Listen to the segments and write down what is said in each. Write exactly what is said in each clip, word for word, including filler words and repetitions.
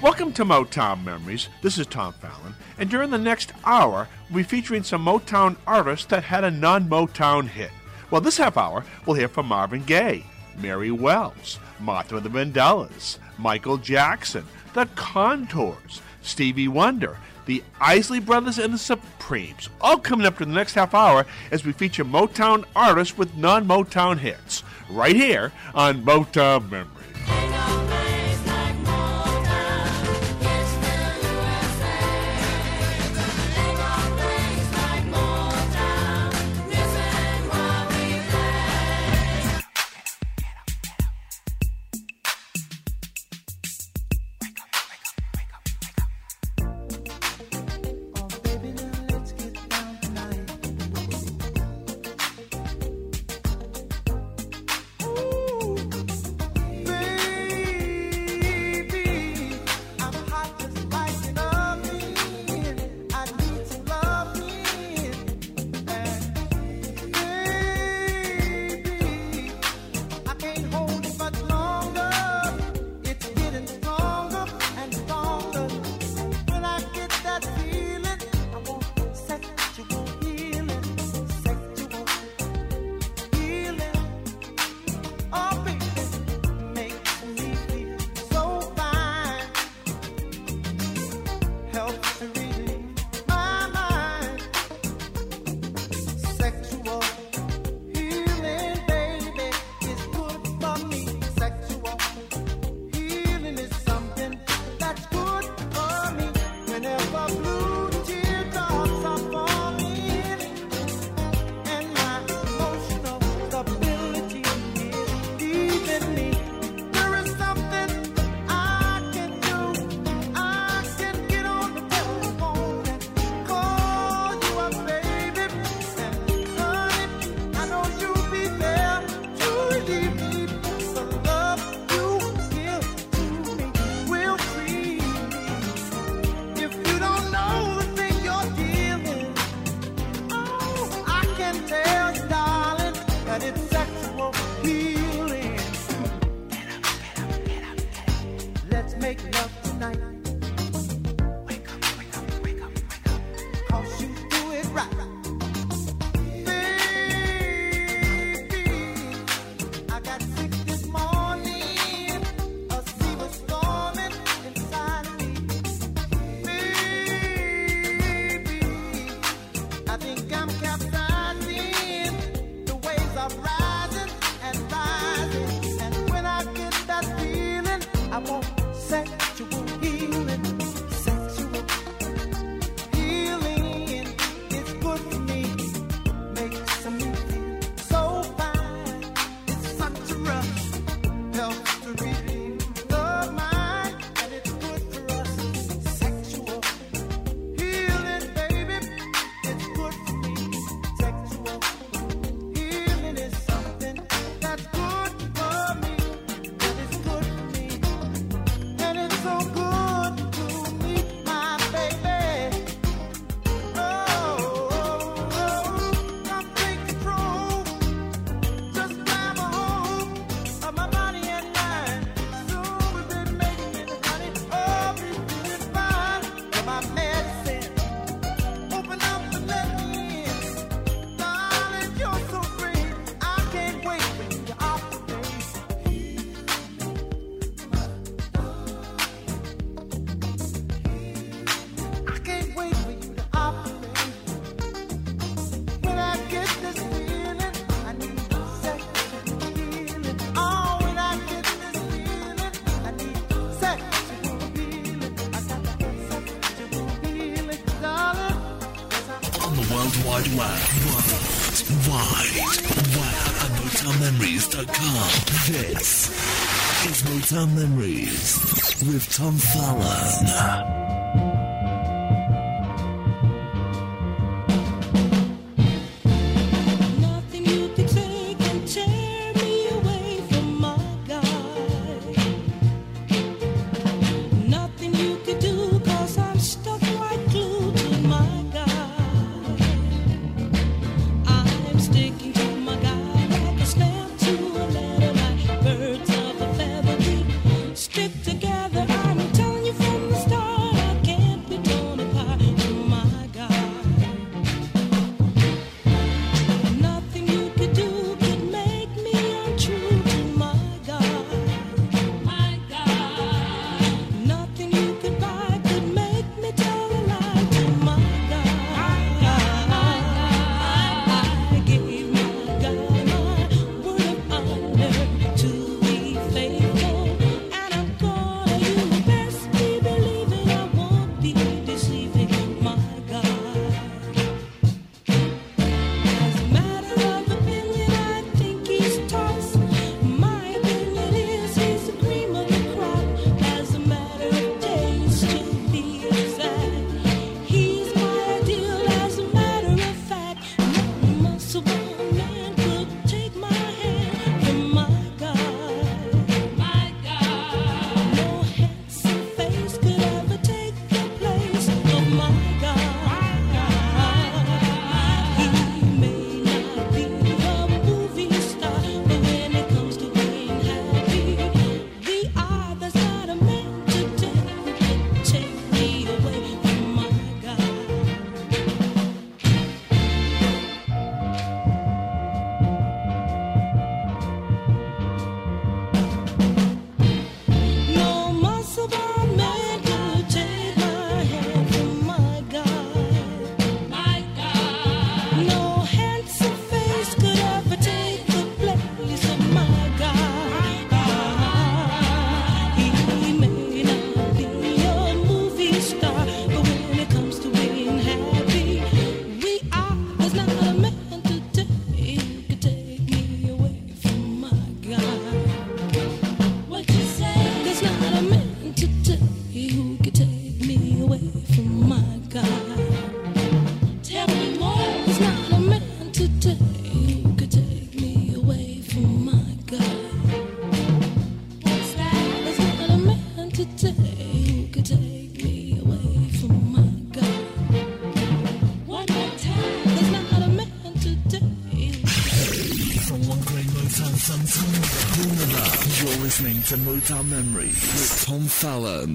Welcome to Motown Memories. This is Tom Fallon, and during the next hour, we'll be featuring some Motown artists that had a non-Motown hit. Well, this half hour, we'll hear from Marvin Gaye, Mary Wells, Martha and the Vandellas, Michael Jackson, The Contours, Stevie Wonder, the Isley Brothers, and the Supremes, all coming up to the next half hour as we feature Motown artists with non-Motown hits, right here on Motown Memories. Wide Web. Wide Web at Motown Memories dot com. This is Motown Memories with Tom Fallon. Together, I'm telling you from You're listening to Motown Memories with Tom Fallon.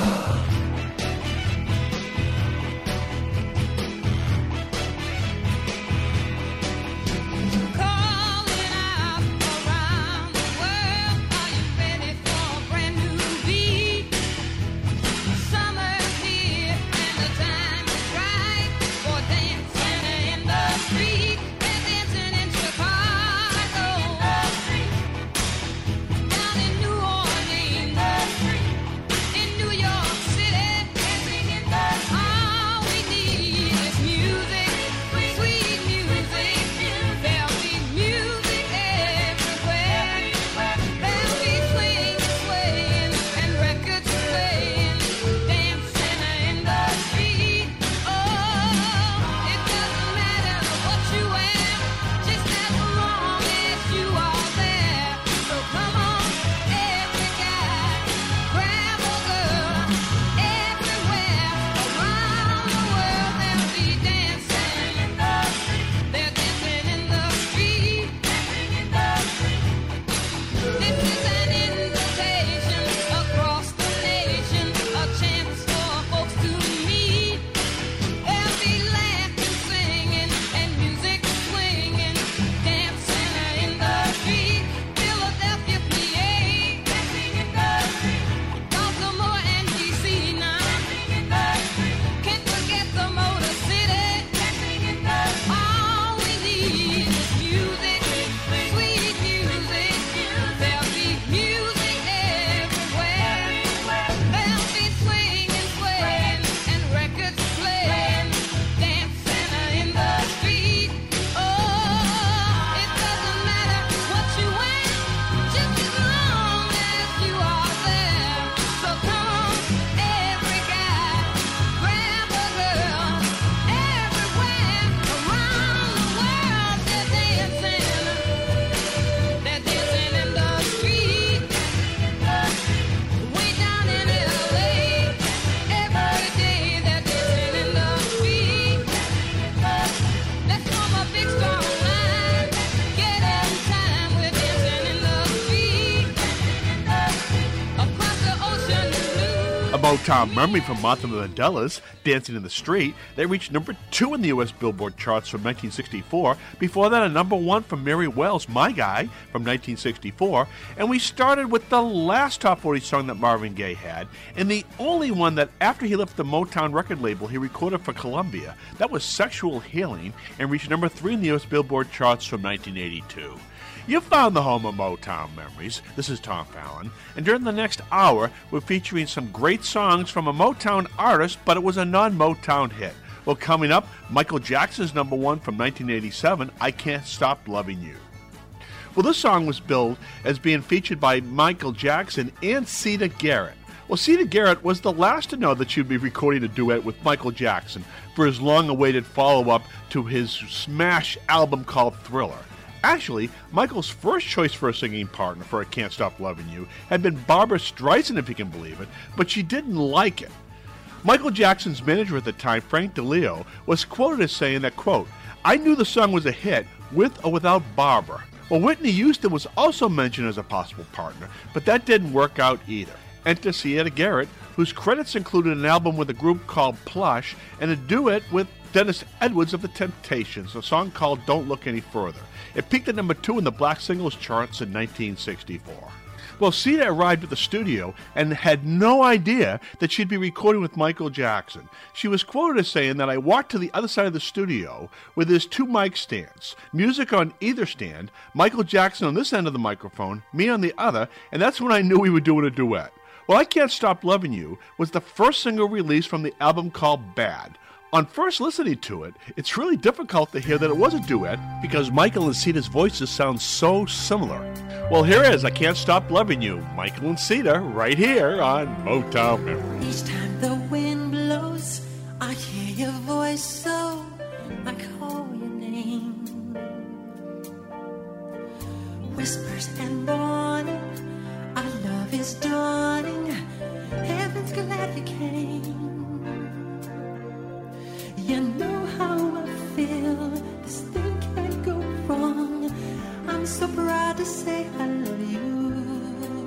Motown Memory from Martha Vandellas, Dancing in the Street. They reached number two in the U S Billboard charts from nineteen sixty-four. Before that, a number one from Mary Wells, My Guy, from nineteen sixty-four. And we started with the last top forty song that Marvin Gaye had, and the only one that after he left the Motown record label, he recorded for Columbia. That was Sexual Healing, and reached number three in the U S Billboard charts from nineteen eighty-two. You found the home of Motown Memories. This is Tom Fallon. And during the next hour, we're featuring some great songs from a Motown artist, but it was a non-Motown hit. Well, coming up, Michael Jackson's number one from nineteen eighty-seven, I Can't Stop Loving You. Well, this song was billed as being featured by Michael Jackson and Siedah Garrett. Well, Siedah Garrett was the last to know that she'd be recording a duet with Michael Jackson for his long-awaited follow-up to his smash album called Thriller. Actually, Michael's first choice for a singing partner for I Can't Stop Loving You had been Barbra Streisand, if you can believe it, but she didn't like it. Michael Jackson's manager at the time, Frank DeLeo, was quoted as saying that, quote, I knew the song was a hit with or without Barbra. Well, Whitney Houston was also mentioned as a possible partner, but that didn't work out either. Enter Siedah Garrett, whose credits included an album with a group called Plush and a duet with Dennis Edwards of The Temptations, a song called Don't Look Any Further. It peaked at number two in the Black Singles charts in nineteen sixty-four. Well, Siedah arrived at the studio and had no idea that she'd be recording with Michael Jackson. She was quoted as saying that I walked to the other side of the studio with his two mic stands, music on either stand, Michael Jackson on this end of the microphone, me on the other, and that's when I knew we were doing a duet. Well, I Can't Stop Loving You was the first single released from the album called Bad. On first listening to it, it's really difficult to hear that it was a duet because Michael and Siedah's voices sound so similar. Well, here is I Can't Stop Loving You, Michael and Siedah, right here on Motown Memories. Each time the wind blows, I hear your voice, so I call your name. Whispers and warning, our love is dawning. Heaven's glad you came. You know how I feel, this thing can't go wrong. I'm so proud to say I love you.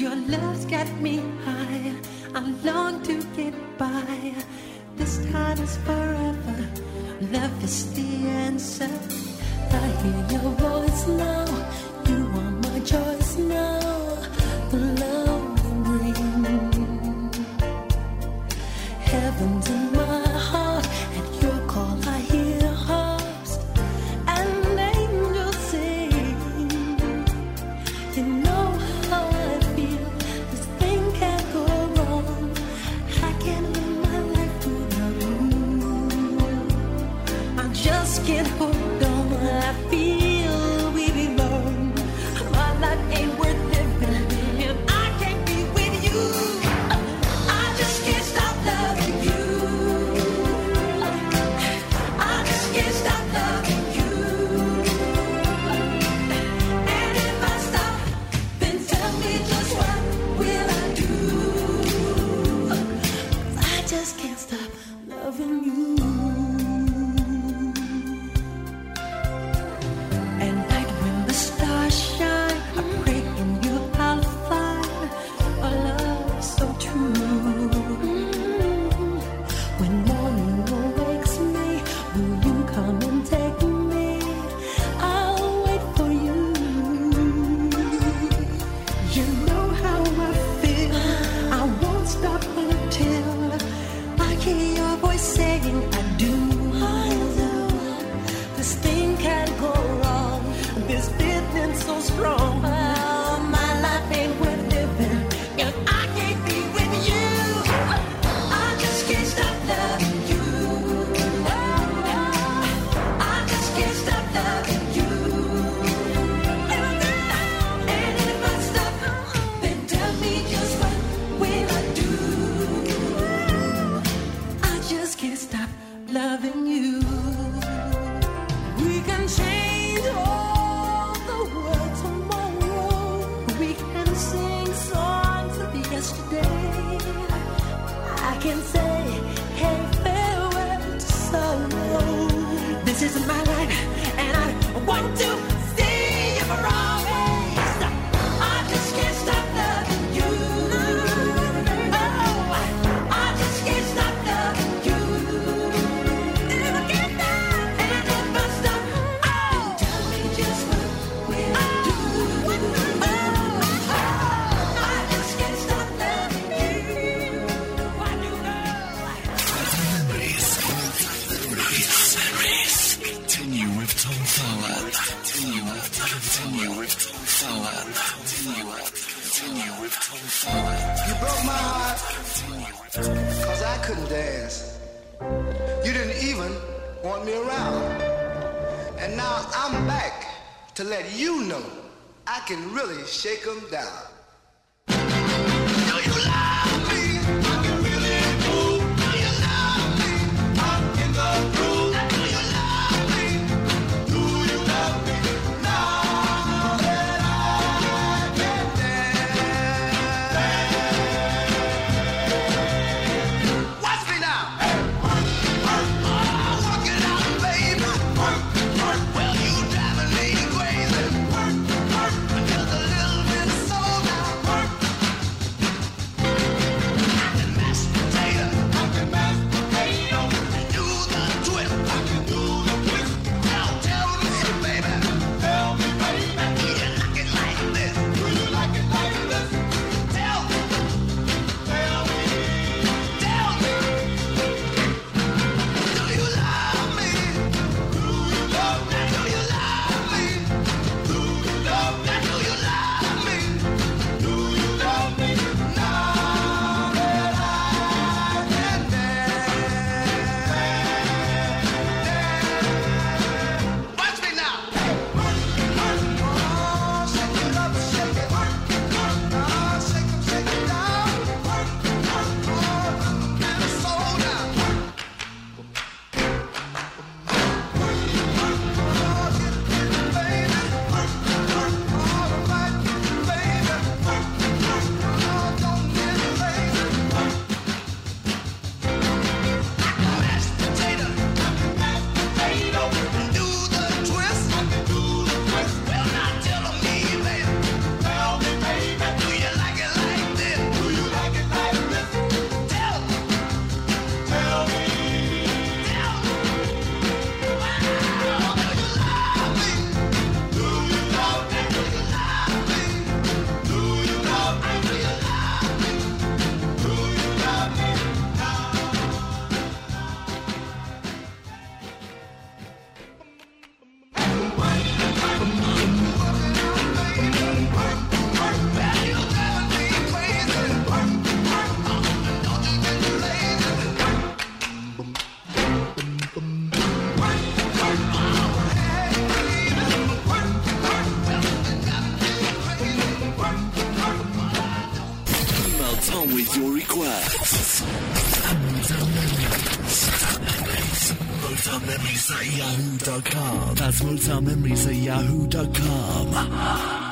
Your love's got me high. I long to get by. This time is forever. Love is the answer. I hear your voice now. You are my choice now. The love you bring. Heaven's in my heart. At your call I hear harps and angels sing. You know how I feel. This thing can't go wrong. I can't live my life without you. I just can't hold on. I feel we belong. My life ain't worth living if I can't be with you. I just can't stop loving you. I just can't stop loving you. And if I stop, then tell me just what will I do? I just can't stop loving you. At night when the stars shine, I pray in you I'll find a love so true. When morning awakes me, will you come and take me? I'll wait for you. You know how I feel. I won't stop until I hear your voice saying I do. This thing can't go wrong. This feeling so strong. Oh, my life ain't worth living if I can't be with you. I just can't stop loving you. I just can't stop loving you. And if I stop, then tell me just what will I do? I just can't stop loving you. We can change all the world tomorrow. We can sing songs of yesterday. I can say, hey, farewell to sorrow. This is my life, and I want to see you for always. I just can't stop loving you. Oh, I just can't stop loving you. And if I can't stop, and if I stop, oh, tell me just what will I do? Oh, I just can't stop loving you. I do know. Memories. Memories. Continue with Tom Fowler. Continue with Continue with Tom Fowler. Continue with Continue with Tom Fowler. You broke my heart because I couldn't dance. You didn't even want me around. And now I'm back to let you know I can really shake 'em down. Do you love me? I can really move. Do you love me? I'm in the groove. Do you love me? Do you love me? Now that I can dance. Watch me now. Oh, work it out, baby. Well, you driving me crazy. Just a little bit soul now. with your requests. And Motown Memories. Motown Memories at yahoo dot com. That's Motown Memories at yahoo dot com.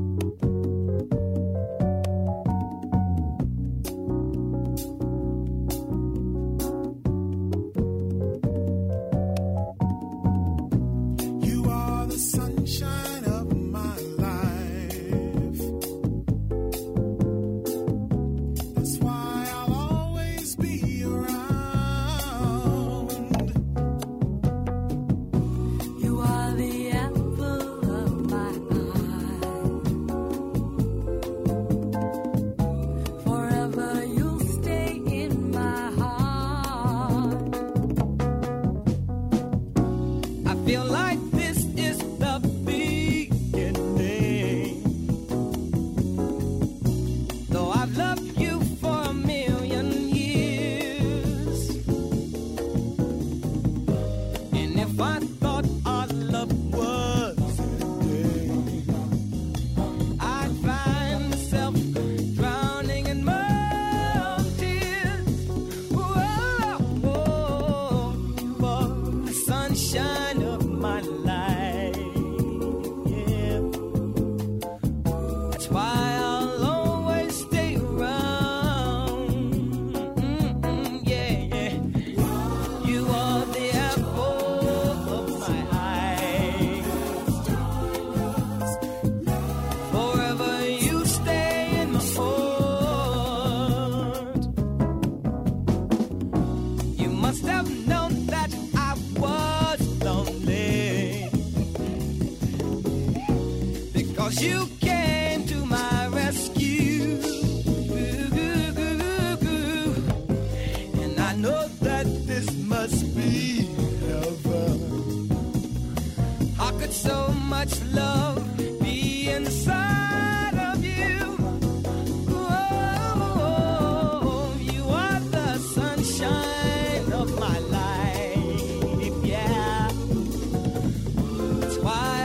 You came to my rescue, and I know that this must be heaven. How could so much love be inside of you? Oh, you are the sunshine of my life, yeah. That's why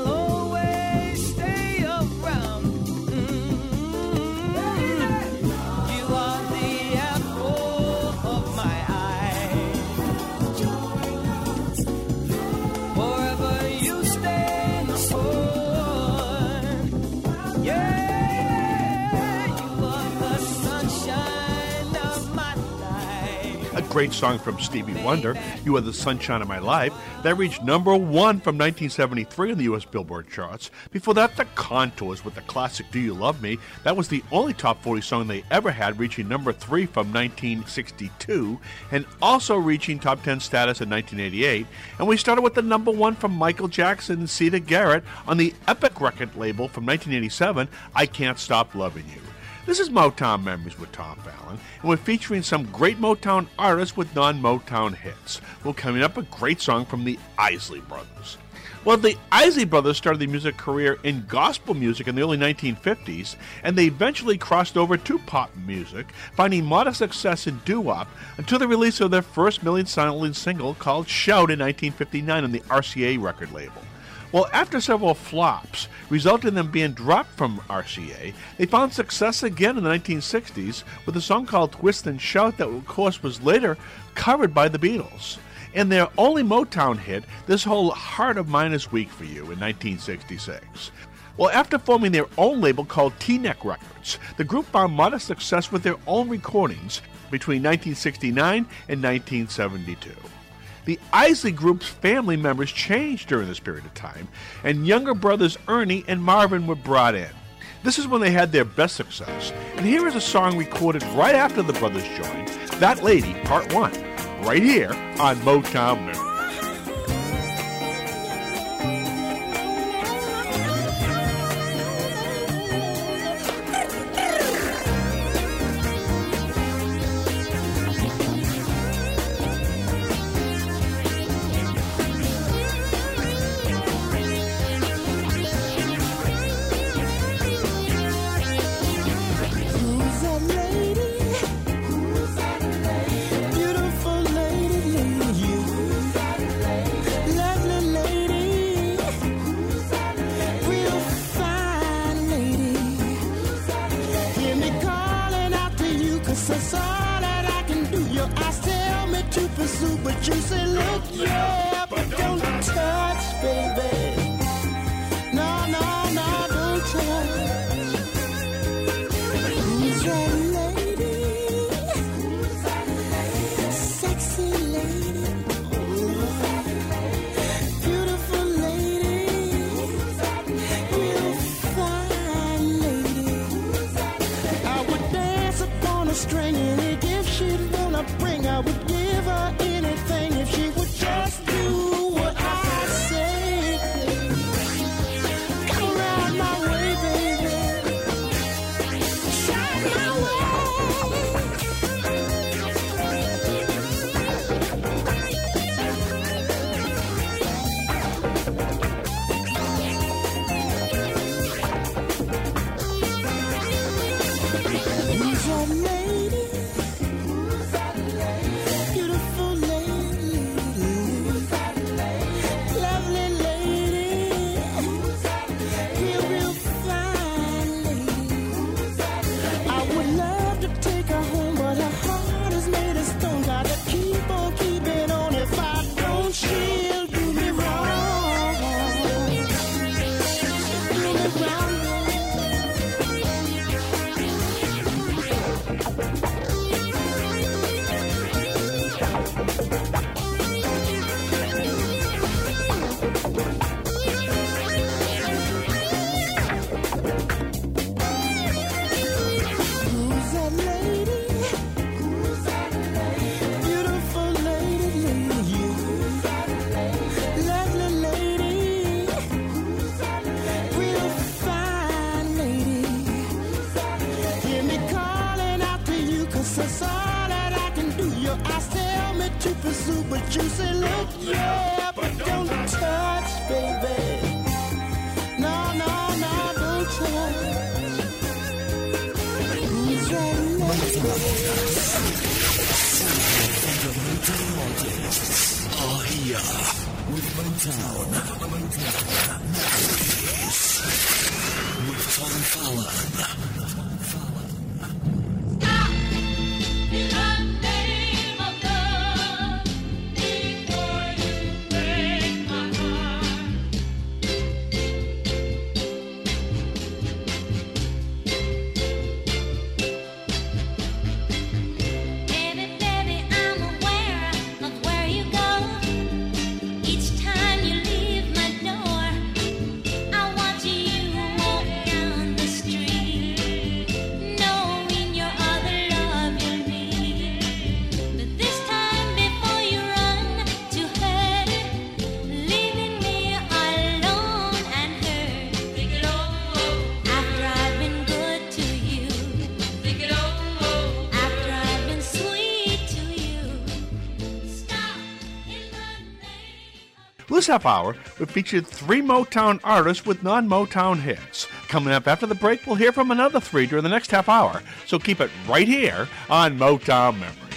great song from Stevie Wonder, You Are the Sunshine of My Life, that reached number one from nineteen seventy-three on the U S Billboard charts. Before that, The Contours with the classic Do You Love Me. That was the only top forty song they ever had, reaching number three from nineteen sixty-two, and also reaching top ten status in nineteen eighty-eight. And we started with the number one from Michael Jackson and Sita Garrett on the Epic record label from nineteen eighty-seven, I Can't Stop Loving You. This is Motown Memories with Tom Fallon, and we're featuring some great Motown artists with non-Motown hits. Well, coming up, a great song from the Isley Brothers. Well, the Isley Brothers started their music career in gospel music in the early nineteen fifties, and they eventually crossed over to pop music, finding modest success in doo-wop until the release of their first million-selling single called Shout in nineteen fifty-nine on the R C A record label. Well, after several flops, resulting in them being dropped from R C A, they found success again in the nineteen sixties with a song called Twist and Shout that, of course, was later covered by the Beatles. And their only Motown hit, This Whole Heart of Mine Is Weak for You, in nineteen sixty-six. Well, after forming their own label called T-Neck Records, the group found modest success with their own recordings between nineteen sixty-nine and nineteen seventy-two. The Isley Group's family members changed during this period of time, and younger brothers Ernie and Marvin were brought in. This is when they had their best success, and here is a song recorded right after the brothers joined, That Lady, Part one, right here on Motown Memories. Beautiful lady, lady, you super, super juicy. Look, yeah, but don't touch, baby. No, no, no, don't touch. Who's that lady? Who's that lady? Sexy lady. Beautiful lady. Real fine lady. I would dance upon a string, any gift she'd wanna bring. I would give her anything if she would just do what I say. Come around my way, baby. Shine my way. Who's that lady? Who's that lady? Beautiful lady. Who's that lady? Lovely lady. Who's that lady? Real, real fine lady. Who's that lady? I would love to take her home, but her heart is made of stone. Got to keep on keeping on. If I don't, she'll do me wrong. Do me wrong. Who's that lady? Who's that lady? Beautiful lady, lady. Who's that lady? Lovely lady. Who's that lady? Real fine lady. Who's that lady? Hear me calling out to you, 'cause that's all that I can do. Your eyes tell me to pursue, but juicy look, yeah, but don't touch, baby. No, no, no, don't touch. Who's that lady? Motown artists are here with Motown Memories with Tom Fallon. Tom Fallon. In the name of love, before you break my heart. Baby, baby, I'm aware of where you go. Each time you leave my door, I watch you walk down the street, knowing your other love you'll need. But this time, before you run to her, leaving me alone and hurt. Think it over. After I've been good to you. Think it over. After I've been sweet to you. Stop in the name of This half hour, we featured three Motown artists with non-Motown hits. Coming up after the break, we'll hear from another three during the next half hour. So keep it right here on Motown Memories.